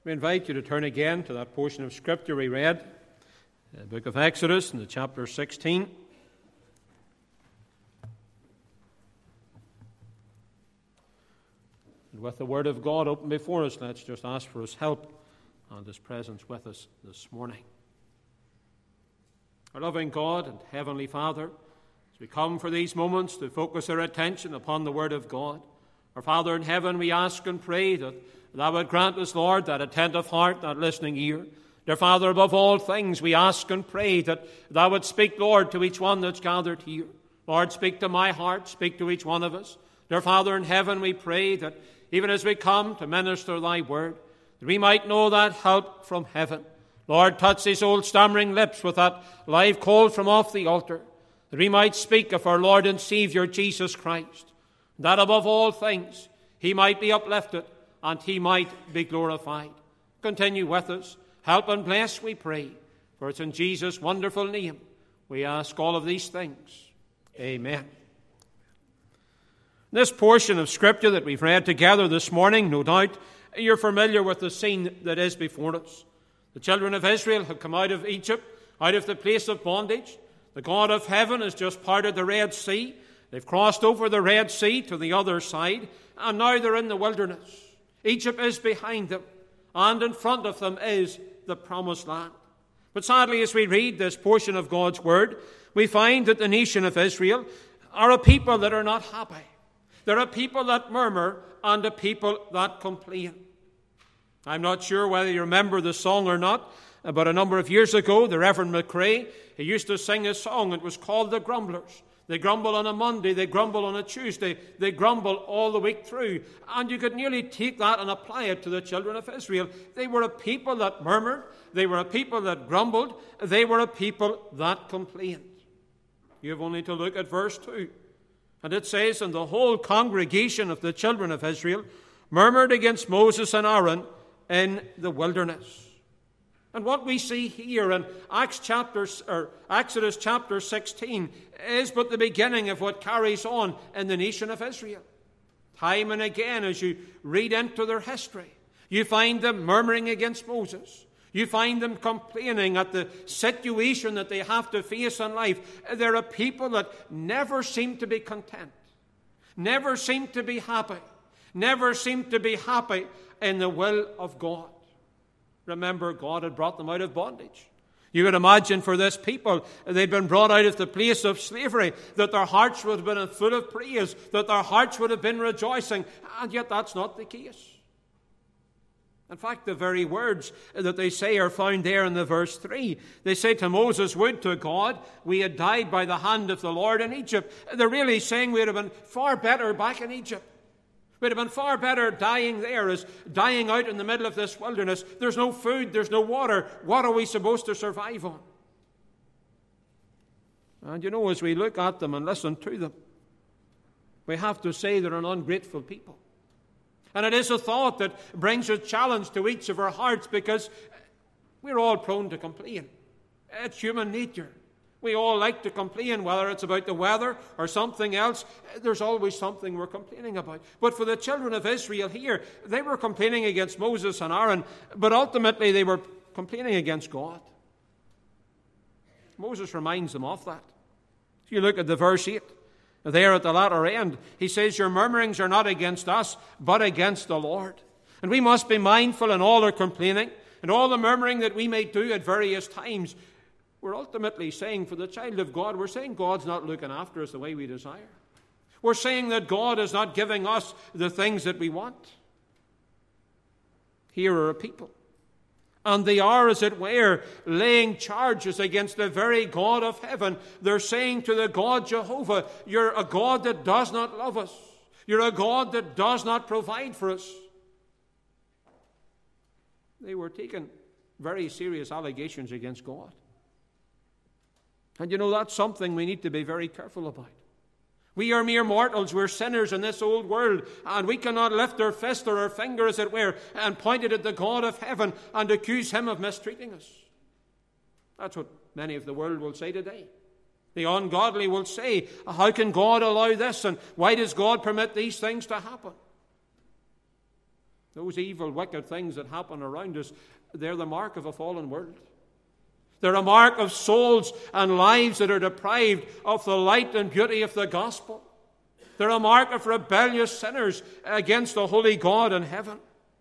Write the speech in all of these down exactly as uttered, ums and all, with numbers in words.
We invite you to turn again to that portion of Scripture we read, the book of Exodus, in the chapter sixteen. And with the Word of God open before us, let's just ask for His help and His presence with us this morning. Our loving God and Heavenly Father, as we come for these moments to focus our attention upon the Word of God, our Father in heaven, we ask and pray that Thou would grant us, Lord, that attentive heart, that listening ear. Dear Father, above all things, we ask and pray that Thou would speak, Lord, to each one that's gathered here. Lord, speak to my heart, speak to each one of us. Dear Father in heaven, we pray that even as we come to minister Thy word, that we might know that help from heaven. Lord, touch these old stammering lips with that live coal from off the altar, that we might speak of our Lord and Savior Jesus Christ, that above all things He might be uplifted and He might be glorified. Continue with us. Help and bless, we pray, for it's in Jesus' wonderful name we ask all of these things. Amen. This portion of Scripture that we've read together this morning, no doubt you're familiar with the scene that is before us. The children of Israel have come out of Egypt, out of the place of bondage. The God of heaven has just parted the Red Sea. They've crossed over the Red Sea to the other side, and now they're in the wilderness. Egypt is behind them, and in front of them is the Promised Land. But sadly, as we read this portion of God's Word, we find that the nation of Israel are a people that are not happy. They're a people that murmur and a people that complain. I'm not sure whether you remember the song or not, but a number of years ago, the Reverend McRae, he used to sing a song. It was called The Grumblers. They grumble on a Monday, they grumble on a Tuesday, they grumble all the week through. And you could nearly take that and apply it to the children of Israel. They were a people that murmured, they were a people that grumbled, they were a people that complained. You have only to look at verse two. And it says, and the whole congregation of the children of Israel murmured against Moses and Aaron in the wilderness. And what we see here in Acts chapter, or Exodus chapter sixteen is but the beginning of what carries on in the nation of Israel. Time and again, as you read into their history, you find them murmuring against Moses. You find them complaining at the situation that they have to face in life. They're a people that never seem to be content, never seem to be happy, never seem to be happy in the will of God. Remember, God had brought them out of bondage. You would imagine for this people, they'd been brought out of the place of slavery, that their hearts would have been full of praise, that their hearts would have been rejoicing, and yet that's not the case. In fact, the very words that they say are found there in the verse three. They say to Moses, would to God we had died by the hand of the Lord in Egypt. They're really saying we'd have been far better back in Egypt. We'd have been far better dying there as dying out in the middle of this wilderness. There's no food, there's no water. What are we supposed to survive on? And you know, as we look at them and listen to them, we have to say they're an ungrateful people. And it is a thought that brings a challenge to each of our hearts, because we're all prone to complain. It's human nature. We all like to complain, whether it's about the weather or something else. There's always something we're complaining about. But for the children of Israel here, they were complaining against Moses and Aaron, but ultimately they were complaining against God. Moses reminds them of that. If you look at the verse eight, there at the latter end, he says, your murmurings are not against us, but against the Lord. And we must be mindful in all our complaining and all the murmuring that we may do at various times. We're ultimately saying, for the child of God, we're saying God's not looking after us the way we desire. We're saying that God is not giving us the things that we want. Here are a people, and they are, as it were, laying charges against the very God of heaven. They're saying to the God Jehovah, you're a God that does not love us. You're a God that does not provide for us. They were taking very serious allegations against God. And you know, that's something we need to be very careful about. We are mere mortals. We're sinners in this old world, and we cannot lift our fist or our finger, as it were, and point it at the God of heaven and accuse him of mistreating us. That's what many of the world will say today. The ungodly will say, how can God allow this, and why does God permit these things to happen? Those evil, wicked things that happen around us, they're the mark of a fallen world. They're a mark of souls and lives that are deprived of the light and beauty of the gospel. They're a mark of rebellious sinners against the holy God in heaven.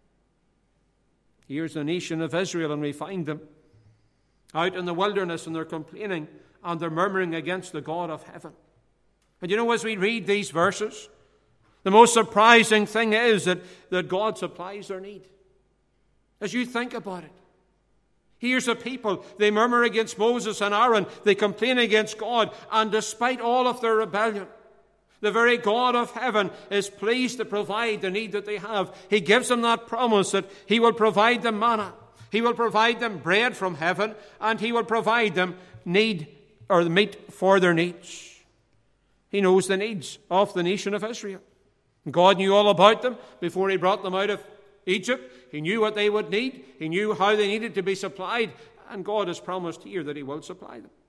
Here's the nation of Israel, and we find them out in the wilderness, and they're complaining and they're murmuring against the God of heaven. And you know, as we read these verses, the most surprising thing is that, that God supplies their need. As you think about it, here's a people, they murmur against Moses and Aaron, they complain against God, and despite all of their rebellion, the very God of heaven is pleased to provide the need that they have. He gives them that promise that He will provide them manna. He will provide them bread from heaven, and He will provide them need or the meat for their needs. He knows the needs of the nation of Israel. God knew all about them before He brought them out of Egypt. He knew what they would need. He knew how they needed to be supplied, and God has promised here that He will supply them.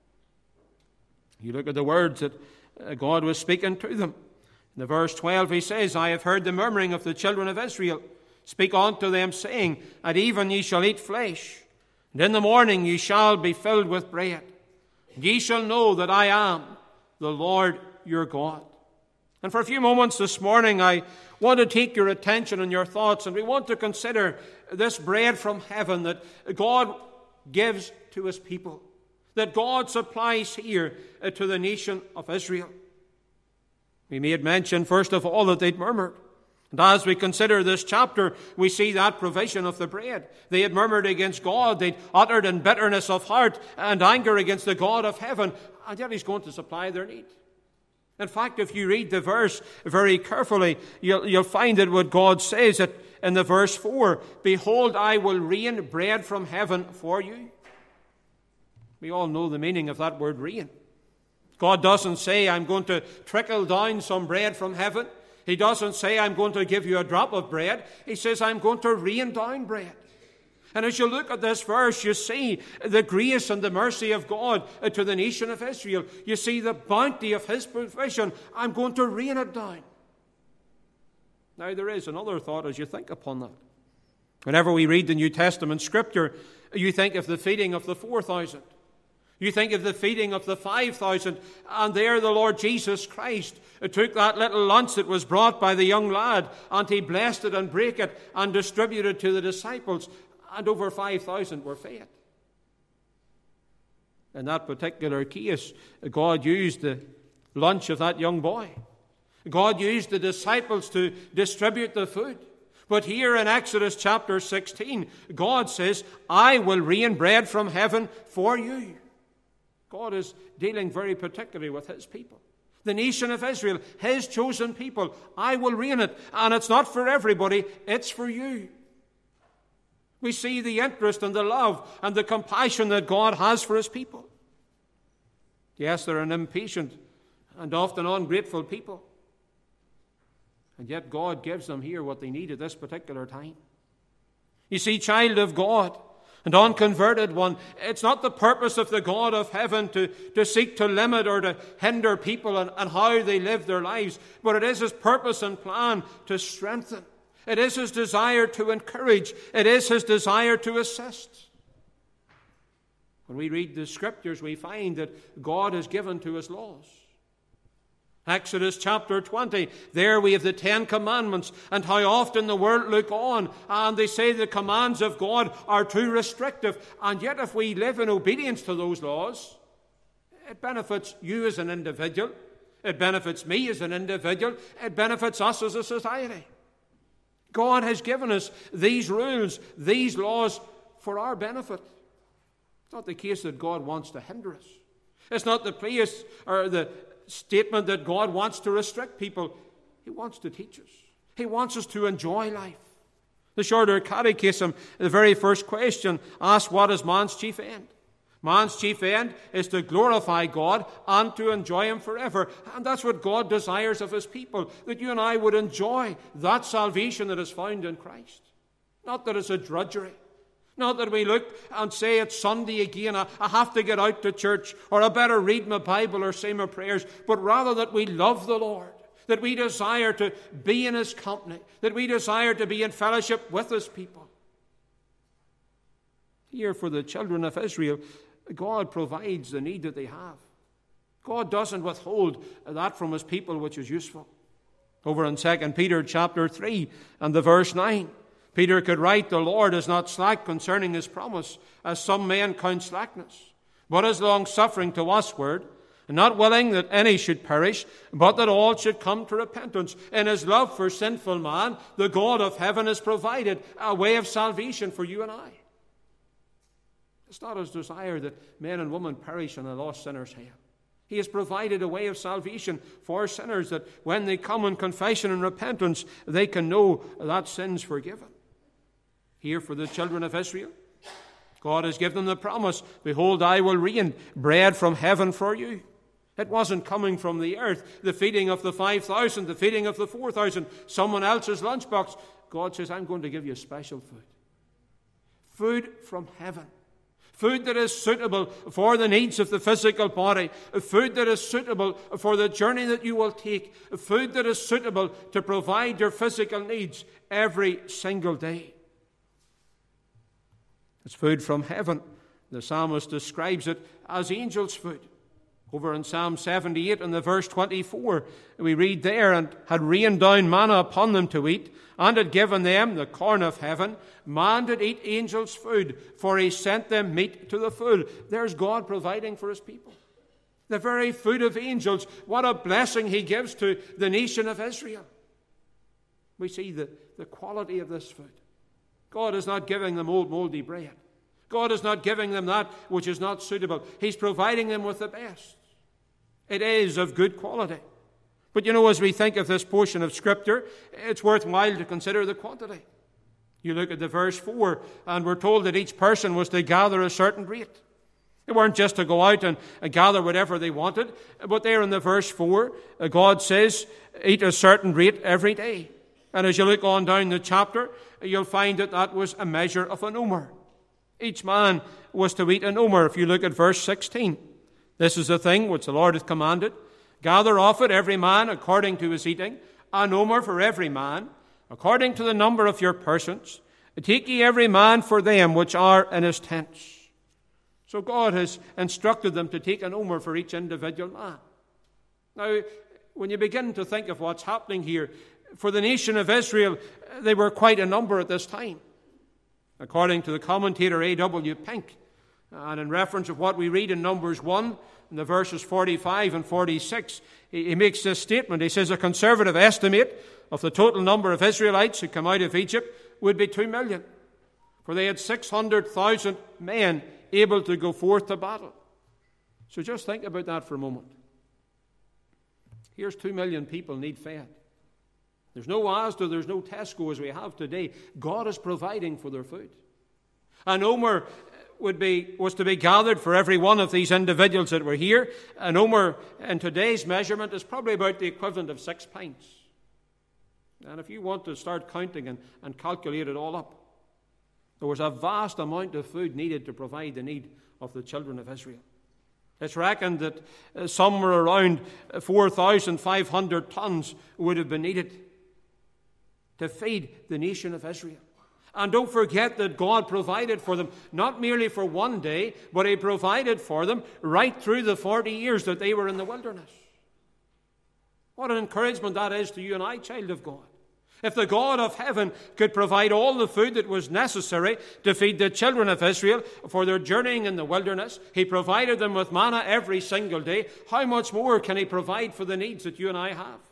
You look at the words that God was speaking to them. In the verse twelve, He says, I have heard the murmuring of the children of Israel. Speak unto them, saying, At even ye shall eat flesh, and in the morning ye shall be filled with bread. And ye shall know that I am the Lord your God. And for a few moments this morning, I want to take your attention and your thoughts, and we want to consider this bread from heaven that God gives to His people, that God supplies here to the nation of Israel. We made mention, first of all, that they'd murmured. And as we consider this chapter, we see that provision of the bread. They had murmured against God. They'd uttered in bitterness of heart and anger against the God of heaven, and yet He's going to supply their need. In fact, if you read the verse very carefully, you'll, you'll find that what God says it in the verse four, Behold, I will rain bread from heaven for you. We all know the meaning of that word rain. God doesn't say, I'm going to trickle down some bread from heaven. He doesn't say, I'm going to give you a drop of bread. He says, I'm going to rain down bread. And as you look at this verse, you see the grace and the mercy of God to the nation of Israel. You see the bounty of His provision. I'm going to rain it down. Now, there is another thought as you think upon that. Whenever we read the New Testament Scripture, you think of the feeding of the four thousand. You think of the feeding of the five thousand, and there the Lord Jesus Christ took that little lunch that was brought by the young lad, and He blessed it and brake it and distributed to the disciples, and over five thousand were fed. In that particular case, God used the lunch of that young boy. God used the disciples to distribute the food. But here in Exodus chapter sixteen, God says, I will rain bread from heaven for you. God is dealing very particularly with His people. The nation of Israel, His chosen people. I will rain it. And it's not for everybody, it's for you. We see the interest and the love and the compassion that God has for His people. Yes, they're an impatient and often ungrateful people. And yet God gives them here what they need at this particular time. You see, child of God, and unconverted one, it's not the purpose of the God of heaven to, to seek to limit or to hinder people and, and how they live their lives, but it is His purpose and plan to strengthen. It is His desire to encourage. It is His desire to assist. When we read the Scriptures, we find that God has given to His laws. Exodus chapter twenty, there we have the Ten Commandments, and how often the world look on and they say the commands of God are too restrictive, and yet if we live in obedience to those laws, it benefits you as an individual, it benefits me as an individual, it benefits us as a society. God has given us these rules, these laws for our benefit. It's not the case that God wants to hinder us. It's not the place or the statement that God wants to restrict people. He wants to teach us. He wants us to enjoy life. The Shorter Catechism, the very first question, asks, what is man's chief end? Man's chief end is to glorify God and to enjoy Him forever. And that's what God desires of His people, that you and I would enjoy that salvation that is found in Christ. Not that it's a drudgery. Not that we look and say it's Sunday again, I, I have to get out to church, or I better read my Bible or say my prayers, but rather that we love the Lord, that we desire to be in his company, that we desire to be in fellowship with his people. Here for the children of Israel, God provides the need that they have. God doesn't withhold that from his people, which is useful. Over in Second Peter chapter three and the verse nine, Peter could write, "The Lord is not slack concerning his promise, as some men count slackness, but is long-suffering to usward, and not willing that any should perish, but that all should come to repentance. In his love for sinful man, the God of heaven has provided a way of salvation for you and I." It's not his desire that men and women perish in a lost sinner's hell. He has provided a way of salvation for sinners, that when they come in confession and repentance, they can know that sin's forgiven. Here for the children of Israel, God has given them the promise, "Behold, I will rain bread from heaven for you." It wasn't coming from the earth, the feeding of the five thousand, the feeding of the four thousand, someone else's lunchbox. God says, "I'm going to give you special food." Food from heaven. Food that is suitable for the needs of the physical body. Food that is suitable for the journey that you will take. Food that is suitable to provide your physical needs every single day. It's food from heaven. The psalmist describes it as angels' food. Over in Psalm seventy-eight and the verse twenty-four, we read there, "And had rained down manna upon them to eat, and had given them the corn of heaven. Man did eat angels' food, for he sent them meat to the full." There's God providing for his people. The very food of angels. What a blessing he gives to the nation of Israel. We see the, the quality of this food. God is not giving them old moldy bread. God is not giving them that which is not suitable. He's providing them with the best. It is of good quality. But you know, as we think of this portion of Scripture, it's worthwhile to consider the quantity. You look at the verse four, and we're told that each person was to gather a certain rate. They weren't just to go out and gather whatever they wanted, but there in the verse four, God says, eat a certain rate every day. And as you look on down the chapter, you'll find that that was a measure of an omer. Each man was to eat an omer. If you look at verse sixteen, "This is the thing which the Lord hath commanded. Gather of it every man according to his eating, an omer for every man, according to the number of your persons. Take ye every man for them which are in his tents." So God has instructed them to take an omer for each individual man. Now, when you begin to think of what's happening here, for the nation of Israel, they were quite a number at this time. According to the commentator A W Pink, and in reference of what we read in Numbers one, in the verses forty-five and forty-six, he makes this statement. He says, a conservative estimate of the total number of Israelites who come out of Egypt would be two million. For they had six hundred thousand men able to go forth to battle. So just think about that for a moment. Here's two million people need fed. There's no Asda, there's no Tesco as we have today. God is providing for their food. An omer would be, was to be gathered for every one of these individuals that were here. An omer in today's measurement is probably about the equivalent of six pints. And if you want to start counting and, and calculate it all up, there was a vast amount of food needed to provide the need of the children of Israel. It's reckoned that uh, somewhere around four thousand five hundred tons would have been needed to feed the nation of Israel. And don't forget that God provided for them, not merely for one day, but He provided for them right through the forty years that they were in the wilderness. What an encouragement that is to you and I, child of God. If the God of heaven could provide all the food that was necessary to feed the children of Israel for their journeying in the wilderness, He provided them with manna every single day, how much more can He provide for the needs that you and I have?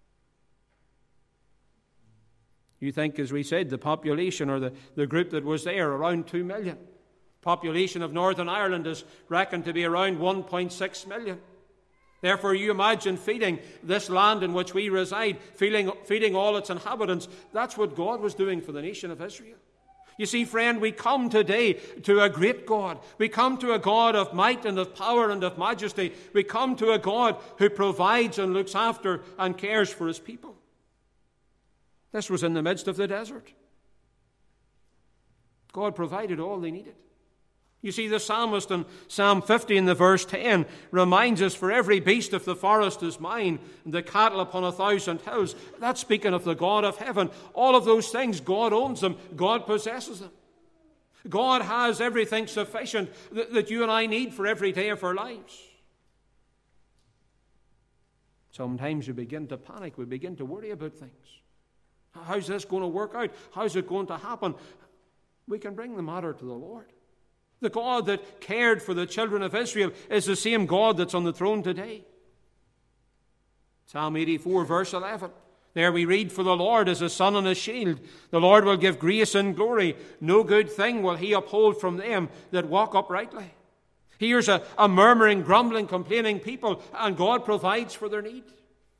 You think, as we said, the population or the, the group that was there, around two million. Population of Northern Ireland is reckoned to be around one point six million. Therefore, you imagine feeding this land in which we reside, feeding, feeding all its inhabitants. That's what God was doing for the nation of Israel. You see, friend, we come today to a great God. We come to a God of might and of power and of majesty. We come to a God who provides and looks after and cares for His people. This was in the midst of the desert. God provided all they needed. You see, the psalmist in Psalm fifty in the verse ten reminds us, for every beast of the forest is mine, and the cattle upon a thousand hills. That's speaking of the God of heaven. All of those things, God owns them. God possesses them. God has everything sufficient that, that you and I need for every day of our lives. Sometimes we begin to panic. We begin to worry about things. How's this going to work out? How's it going to happen? We can bring the matter to the Lord. The God that cared for the children of Israel is the same God that's on the throne today. Psalm eighty-four, verse eleven. There we read, for the Lord is a sun and a shield. The Lord will give grace and glory. No good thing will he uphold from them that walk uprightly. Here's a, a murmuring, grumbling, complaining people, and God provides for their need.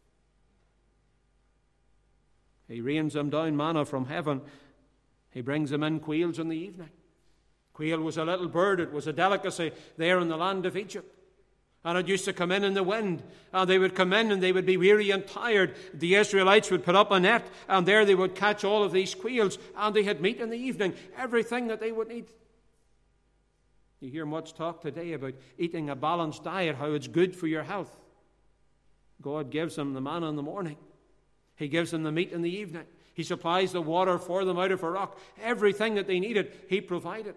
He rains them down manna from heaven. He brings them in quails in the evening. Quail was a little bird. It was a delicacy there in the land of Egypt. And it used to come in in the wind. And they would come in and they would be weary and tired. The Israelites would put up a net, and there they would catch all of these quails, and they had meat in the evening, everything that they would need. You hear much talk today about eating a balanced diet, how it's good for your health. God gives them the manna in the morning. He gives them the meat in the evening. He supplies the water for them out of a rock. Everything that they needed, He provided.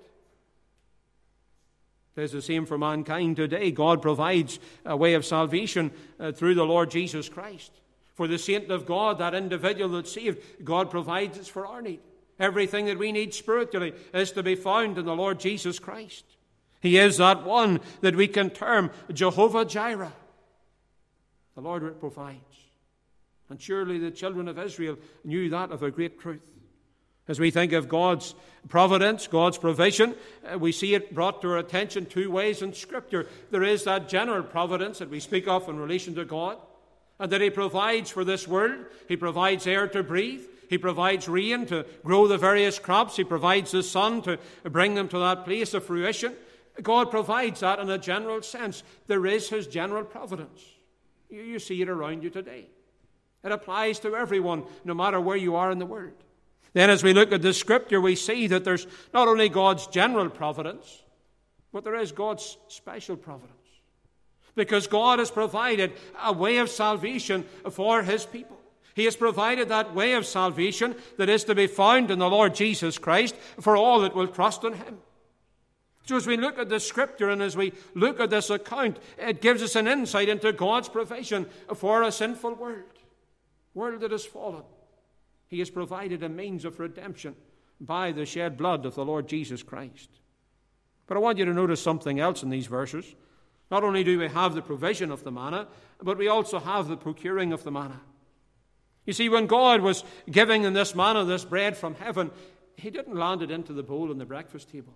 It is the same for mankind today. God provides a way of salvation uh, through the Lord Jesus Christ. For the saint of God, that individual that's saved, God provides it for our need. Everything that we need spiritually is to be found in the Lord Jesus Christ. He is that one that we can term Jehovah Jireh. The Lord provides. And surely the children of Israel knew that of a great truth. As we think of God's providence, God's provision, uh, we see it brought to our attention two ways in Scripture. There is that general providence that we speak of in relation to God, and that He provides for this world. He provides air to breathe. He provides rain to grow the various crops. He provides the sun to bring them to that place of fruition. God provides that in a general sense. There is His general providence. You, you see it around you today. It applies to everyone, no matter where you are in the world. Then as we look at the Scripture, we see that there's not only God's general providence, but there is God's special providence. Because God has provided a way of salvation for His people. He has provided that way of salvation that is to be found in the Lord Jesus Christ for all that will trust in Him. So as we look at the Scripture and as we look at this account, it gives us an insight into God's provision for a sinful world. World that has fallen. He has provided a means of redemption by the shed blood of the Lord Jesus Christ. But I want you to notice something else in these verses. Not only do we have the provision of the manna, but we also have the procuring of the manna. You see, when God was giving in this manna, this bread from heaven, He didn't land it into the bowl on the breakfast table.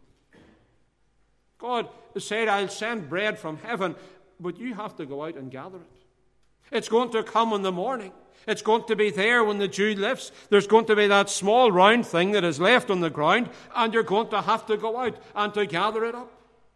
God said, I'll send bread from heaven, but you have to go out and gather it. It's going to come in the morning. It's going to be there when the dew lifts. There's going to be that small round thing that is left on the ground, and you're going to have to go out and to gather it up.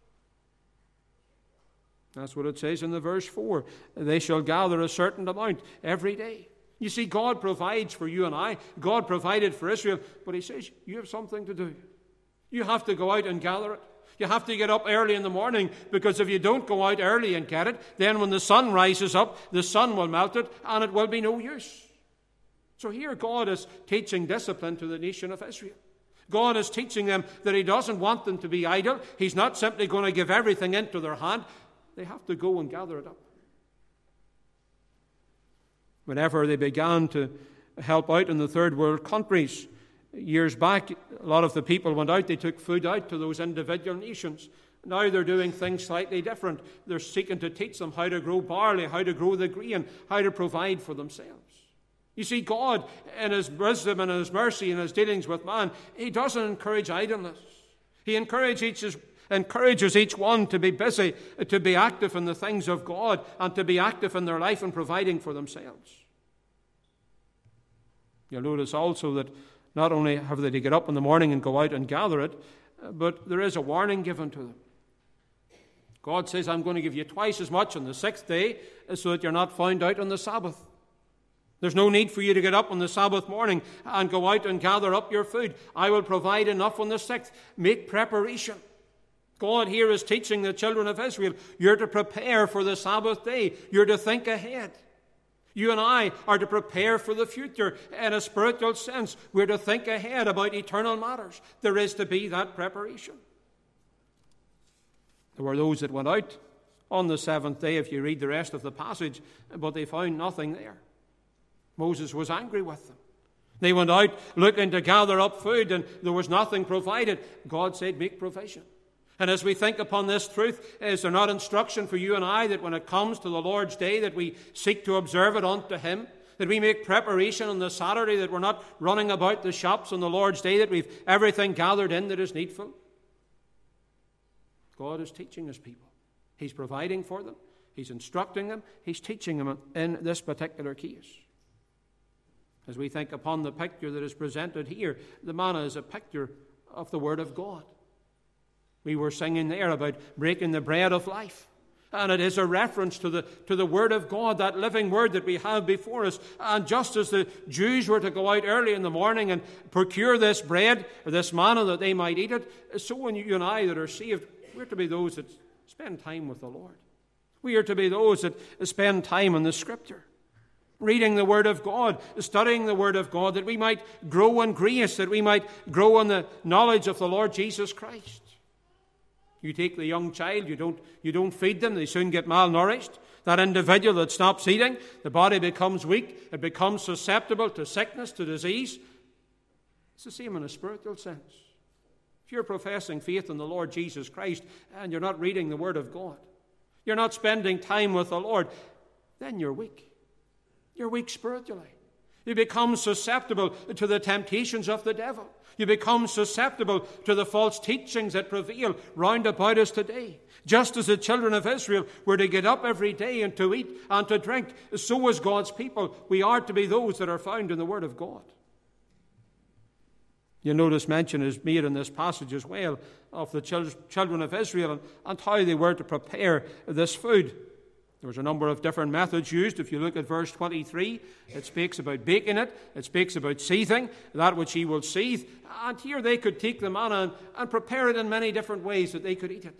That's what it says in the verse four. They shall gather a certain amount every day. You see, God provides for you and I. God provided for Israel, but He says, you have something to do. You have to go out and gather it. You have to get up early in the morning, because if you don't go out early and get it, then when the sun rises up, the sun will melt it, and it will be no use. So here God is teaching discipline to the nation of Israel. God is teaching them that He doesn't want them to be idle. He's not simply going to give everything into their hand. They have to go and gather it up. Whenever they began to help out in the third world countries, years back, a lot of the people went out, they took food out to those individual nations. Now they're doing things slightly different. They're seeking to teach them how to grow barley, how to grow the grain, how to provide for themselves. You see, God, in His wisdom and His mercy and His dealings with man, He doesn't encourage idleness. He encourages each, encourages each one to be busy, to be active in the things of God, and to be active in their life and providing for themselves. You'll notice also that not only have they to get up in the morning and go out and gather it, but there is a warning given to them. God says, I'm going to give you twice as much on the sixth day so that you're not found out on the Sabbath. There's no need for you to get up on the Sabbath morning and go out and gather up your food. I will provide enough on the sixth. Make preparation. God here is teaching the children of Israel, you're to prepare for the Sabbath day. You're to think ahead. You and I are to prepare for the future. In a spiritual sense, we're to think ahead about eternal matters. There is to be that preparation. There were those that went out on the seventh day, if you read the rest of the passage, but they found nothing there. Moses was angry with them. They went out looking to gather up food, and there was nothing provided. God said, make provision. And as we think upon this truth, is there not instruction for you and I that when it comes to the Lord's Day that we seek to observe it unto Him? That we make preparation on the Saturday, that we're not running about the shops on the Lord's Day, that we've everything gathered in that is needful? God is teaching His people. He's providing for them. He's instructing them. He's teaching them in this particular case. As we think upon the picture that is presented here, the manna is a picture of the Word of God. We were singing there about breaking the bread of life. And it is a reference to the, to the Word of God, that living Word that we have before us. And just as the Jews were to go out early in the morning and procure this bread, or this manna, that they might eat it, so when you and I that are saved, we're to be those that spend time with the Lord. We are to be those that spend time in the Scripture, reading the Word of God, studying the Word of God, that we might grow in grace, that we might grow in the knowledge of the Lord Jesus Christ. You take the young child, you don't, you don't feed them, they soon get malnourished. That individual that stops eating, the body becomes weak, it becomes susceptible to sickness, to disease. It's the same in a spiritual sense. If you're professing faith in the Lord Jesus Christ and you're not reading the Word of God, you're not spending time with the Lord, then you're weak. You're weak spiritually. You become susceptible to the temptations of the devil. You become susceptible to the false teachings that prevail round about us today. Just as the children of Israel were to get up every day and to eat and to drink, so as God's people, we are to be those that are found in the Word of God. You notice mention is made in this passage as well of the children of Israel and, and how they were to prepare this food. There was a number of different methods used. If you look at verse twenty-three, it speaks about baking it. It speaks about seething, that which He will seethe. And here they could take the manna and, and prepare it in many different ways that they could eat it.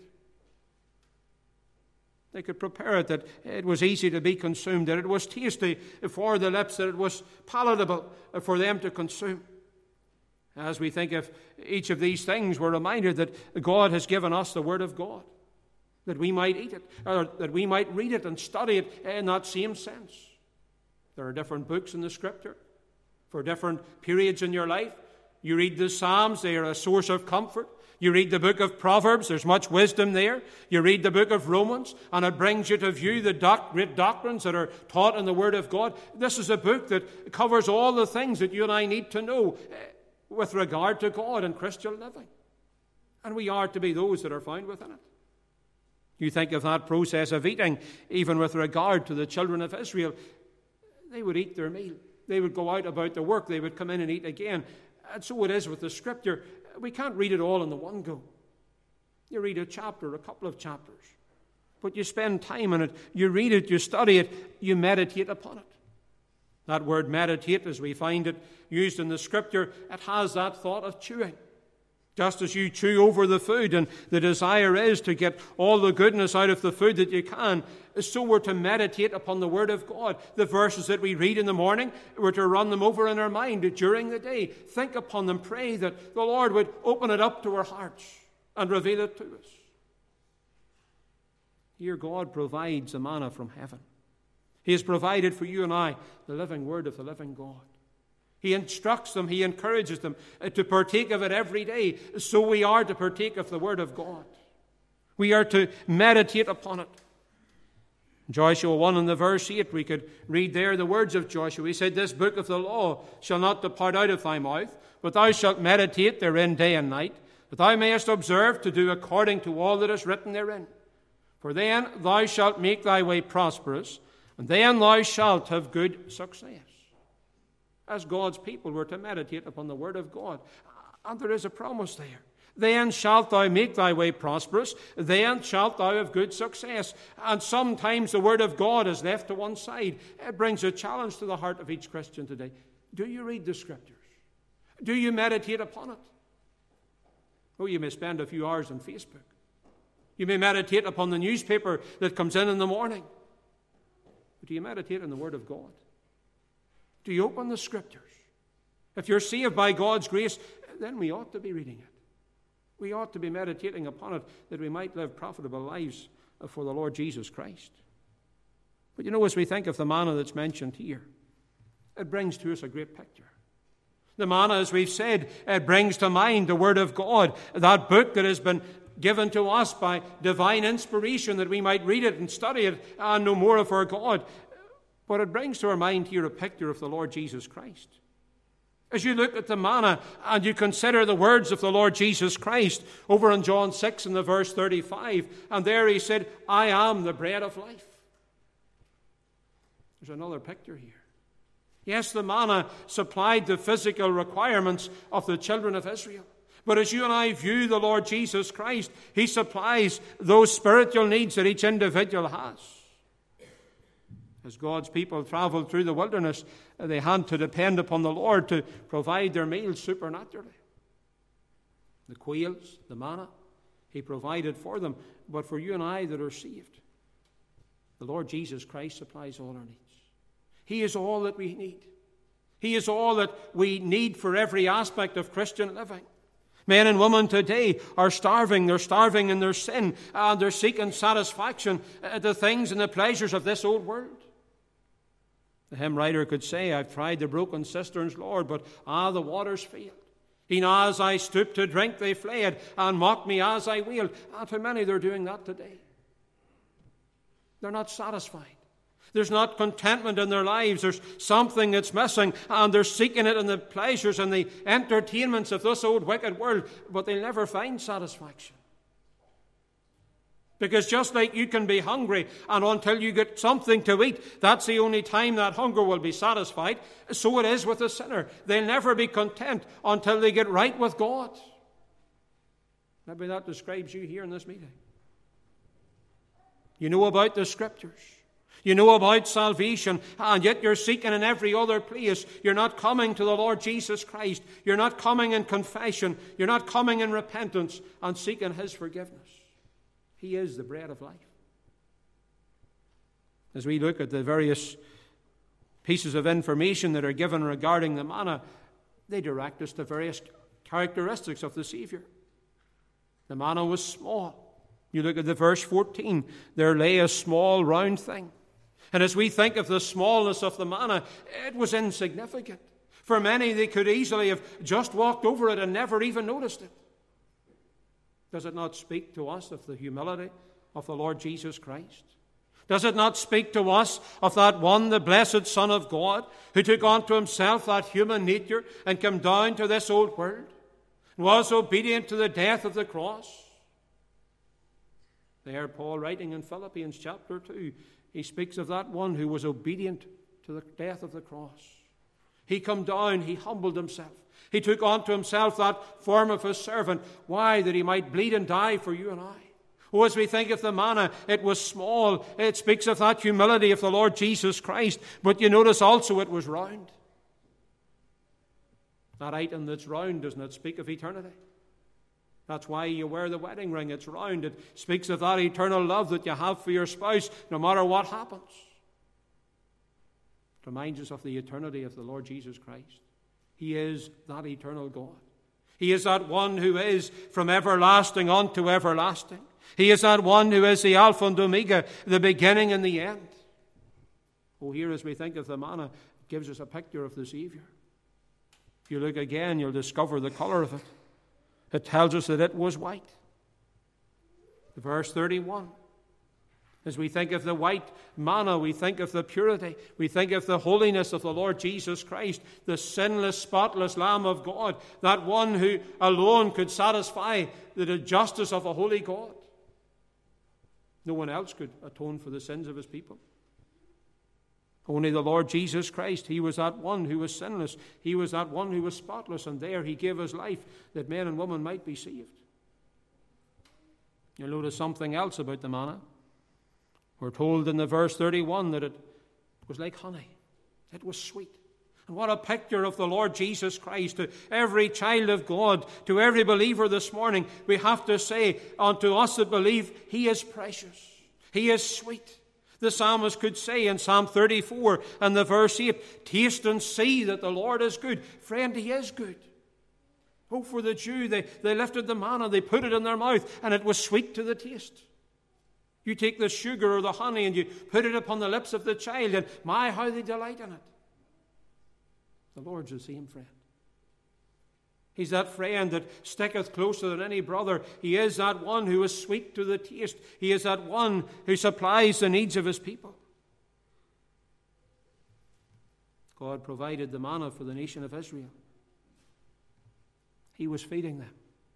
They could prepare it that it was easy to be consumed, that it was tasty for the lips, that it was palatable for them to consume. As we think of each of these things, we're reminded that God has given us the Word of God, that we might eat it, or that we might read it and study it in that same sense. There are different books in the Scripture for different periods in your life. You read the Psalms, they are a source of comfort. You read the book of Proverbs, there's much wisdom there. You read the book of Romans, and it brings you to view the doc- great doctrines that are taught in the Word of God. This is a book that covers all the things that you and I need to know with regard to God and Christian living. And we are to be those that are found within it. You think of that process of eating, even with regard to the children of Israel. They would eat their meal. They would go out about their work. They would come in and eat again. And so it is with the Scripture. We can't read it all in the one go. You read a chapter, a couple of chapters. But you spend time in it. You read it, you study it, you meditate upon it. That word meditate, as we find it used in the Scripture, it has that thought of chewing. Just as you chew over the food and the desire is to get all the goodness out of the food that you can, so we're to meditate upon the Word of God. The verses that we read in the morning, we're to run them over in our mind during the day. Think upon them, pray that the Lord would open it up to our hearts and reveal it to us. Here God provides the manna from heaven. He has provided for you and I the living Word of the living God. He instructs them, He encourages them to partake of it every day. So we are to partake of the Word of God. We are to meditate upon it. Joshua one in the verse eight, we could read there the words of Joshua. He said, "This book of the law shall not depart out of thy mouth, but thou shalt meditate therein day and night, that thou mayest observe to do according to all that is written therein. For then thou shalt make thy way prosperous, and then thou shalt have good success." As God's people, we're to meditate upon the Word of God. And there is a promise there. Then shalt thou make thy way prosperous, then shalt thou have good success. And sometimes the Word of God is left to one side. It brings a challenge to the heart of each Christian today. Do you read the Scriptures? Do you meditate upon it? Oh, you may spend a few hours on Facebook. You may meditate upon the newspaper that comes in in the morning. But do you meditate on the Word of God? Do you open the Scriptures? If you're saved by God's grace, then we ought to be reading it. We ought to be meditating upon it, that we might live profitable lives for the Lord Jesus Christ. But you know, as we think of the manna that's mentioned here, it brings to us a great picture. The manna, as we've said, it brings to mind the Word of God, that book that has been given to us by divine inspiration, that we might read it and study it and know more of our God. But it brings to our mind here a picture of the Lord Jesus Christ. As you look at the manna and you consider the words of the Lord Jesus Christ over in John six in the verse thirty-five, and there he said, I am the bread of life. There's another picture here. Yes, the manna supplied the physical requirements of the children of Israel. But as you and I view the Lord Jesus Christ, he supplies those spiritual needs that each individual has. As God's people traveled through the wilderness, they had to depend upon the Lord to provide their meals supernaturally. The quails, the manna, he provided for them. But for you and I that are saved, the Lord Jesus Christ supplies all our needs. He is all that we need. He is all that we need for every aspect of Christian living. Men and women today are starving. They're starving in their sin, and they're seeking satisfaction at the things and the pleasures of this old world. The hymn writer could say, I've tried the broken cisterns, Lord, but ah, the waters failed. E'en as I stooped to drink, they fled, and mocked me as I wailed. And to many, they're doing that today. They're not satisfied. There's not contentment in their lives. There's something that's missing, and they're seeking it in the pleasures and the entertainments of this old wicked world, but they'll never find satisfaction. Because just like you can be hungry, and until you get something to eat, that's the only time that hunger will be satisfied, so it is with the sinner. They'll never be content until they get right with God. Maybe that describes you here in this meeting. You know about the Scriptures. You know about salvation, and yet you're seeking in every other place. You're not coming to the Lord Jesus Christ. You're not coming in confession. You're not coming in repentance and seeking his forgiveness. He is the bread of life. As we look at the various pieces of information that are given regarding the manna, they direct us to various characteristics of the Savior. The manna was small. You look at the verse fourteen, there lay a small round thing. And as we think of the smallness of the manna, it was insignificant. For many, they could easily have just walked over it and never even noticed it. Does it not speak to us of the humility of the Lord Jesus Christ? Does it not speak to us of that one, the blessed Son of God, who took unto himself that human nature and came down to this old world and was obedient to the death of the cross? There, Paul, writing in Philippians chapter two, he speaks of that one who was obedient to the death of the cross. He come down, he humbled himself. He took unto himself that form of a servant. Why? That he might bleed and die for you and I. Oh, as we think of the manna, it was small. It speaks of that humility of the Lord Jesus Christ. But you notice also it was round. That item that's round does not speak of eternity. That's why you wear the wedding ring. It's round. It speaks of that eternal love that you have for your spouse no matter what happens. It reminds us of the eternity of the Lord Jesus Christ. He is that eternal God. He is that one who is from everlasting unto everlasting. He is that one who is the Alpha and Omega, the beginning and the end. Oh, here as we think of the manna, it gives us a picture of the Savior. If you look again, you'll discover the color of it. It tells us that it was white. Verse thirty-one. As we think of the white manna, we think of the purity. We think of the holiness of the Lord Jesus Christ, the sinless, spotless Lamb of God, that one who alone could satisfy the justice of a holy God. No one else could atone for the sins of his people. Only the Lord Jesus Christ. He was that one who was sinless. He was that one who was spotless. And there he gave his life that men and women might be saved. You'll notice something else about the manna. We're told in the verse thirty-one that it was like honey. It was sweet. And what a picture of the Lord Jesus Christ to every child of God, to every believer this morning. We have to say unto us that believe, He is precious. He is sweet. The psalmist could say in Psalm thirty-four and the verse eight, taste and see that the Lord is good. Friend, He is good. Oh, for the Jew, they, they lifted the manna, they put it in their mouth, and it was sweet to the taste. You take the sugar or the honey and you put it upon the lips of the child, and my, how they delight in it. The Lord's the same friend. He's that friend that sticketh closer than any brother. He is that one who is sweet to the taste. He is that one who supplies the needs of His people. God provided the manna for the nation of Israel. He was feeding them.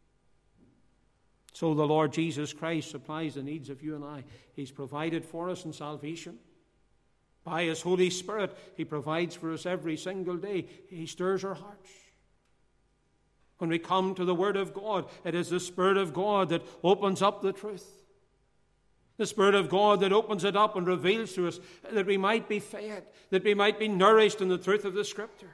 So the Lord Jesus Christ supplies the needs of you and I. He's provided for us in salvation. By His Holy Spirit, He provides for us every single day. He stirs our hearts. When we come to the Word of God, it is the Spirit of God that opens up the truth. The Spirit of God that opens it up and reveals to us that we might be fed, that we might be nourished in the truth of the Scripture.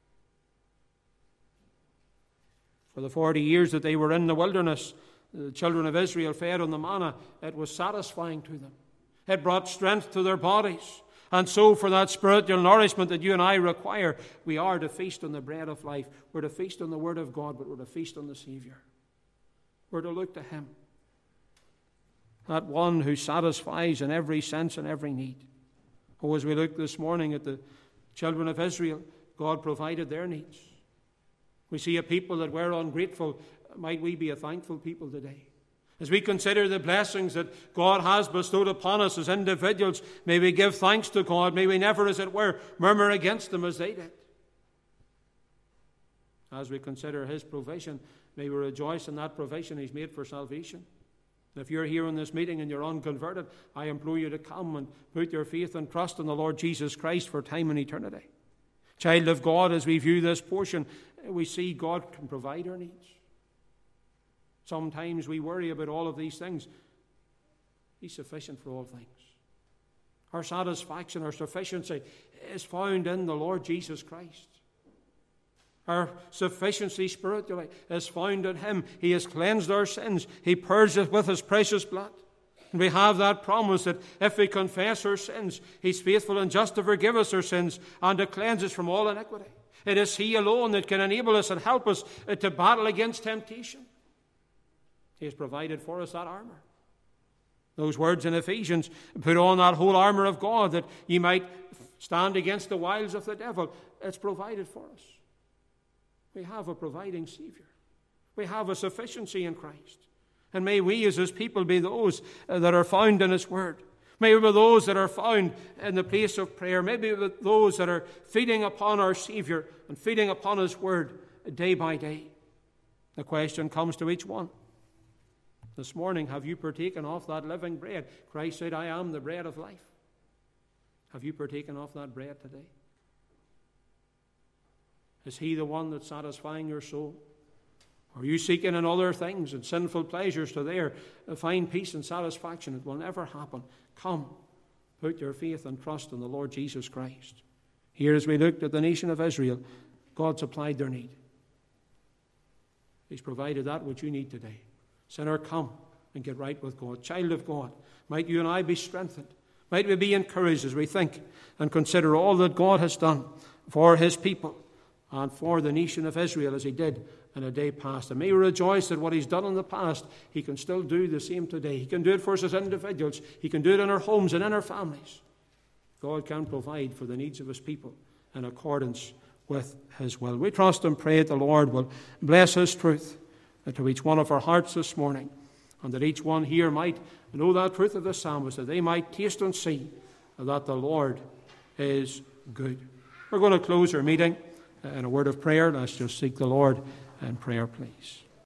For the forty years that they were in the wilderness, the children of Israel fed on the manna. It was satisfying to them. It brought strength to their bodies. And so for that spiritual nourishment that you and I require, we are to feast on the bread of life. We're to feast on the Word of God, but we're to feast on the Savior. We're to look to Him. That one who satisfies in every sense and every need. Oh, as we look this morning at the children of Israel, God provided their needs. We see a people that were ungrateful. Might we be a thankful people today? As we consider the blessings that God has bestowed upon us as individuals, may we give thanks to God. May we never, as it were, murmur against them as they did. As we consider His provision, may we rejoice in that provision He's made for salvation. If you're here in this meeting and you're unconverted, I implore you to come and put your faith and trust in the Lord Jesus Christ for time and eternity. Child of God, as we view this portion, we see God can provide our needs. Sometimes we worry about all of these things. He's sufficient for all things. Our satisfaction, our sufficiency is found in the Lord Jesus Christ. Our sufficiency spiritually is found in Him. He has cleansed our sins. He purged us with His precious blood. And we have that promise that if we confess our sins, He's faithful and just to forgive us our sins and to cleanse us from all iniquity. It is He alone that can enable us and help us to battle against temptation. He has provided for us that armor. Those words in Ephesians, put on that whole armor of God that ye might stand against the wiles of the devil. It's provided for us. We have a providing Savior. We have a sufficiency in Christ. And may we as His people be those that are found in His Word. May we be those that are found in the place of prayer. Maybe be those that are feeding upon our Savior and feeding upon His Word day by day. The question comes to each one. This morning, have you partaken of that living bread? Christ said, I am the bread of life. Have you partaken of that bread today? Is He the one that's satisfying your soul? Are you seeking in other things and sinful pleasures to there find peace and satisfaction? It will never happen. Come, put your faith and trust in the Lord Jesus Christ. Here, as we looked at the nation of Israel, God supplied their need. He's provided that which you need today. Sinner, come and get right with God. Child of God, might you and I be strengthened. Might we be encouraged as we think and consider all that God has done for His people and for the nation of Israel as He did in a day past. And may we rejoice that what He's done in the past, He can still do the same today. He can do it for us as individuals. He can do it in our homes and in our families. God can provide for the needs of His people in accordance with His will. We trust and pray that the Lord will bless His truth to each one of our hearts this morning, and that each one here might know that truth of the psalmist, that they might taste and see that the Lord is good. We're going to close our meeting in a word of prayer. Let's just seek the Lord in prayer, please.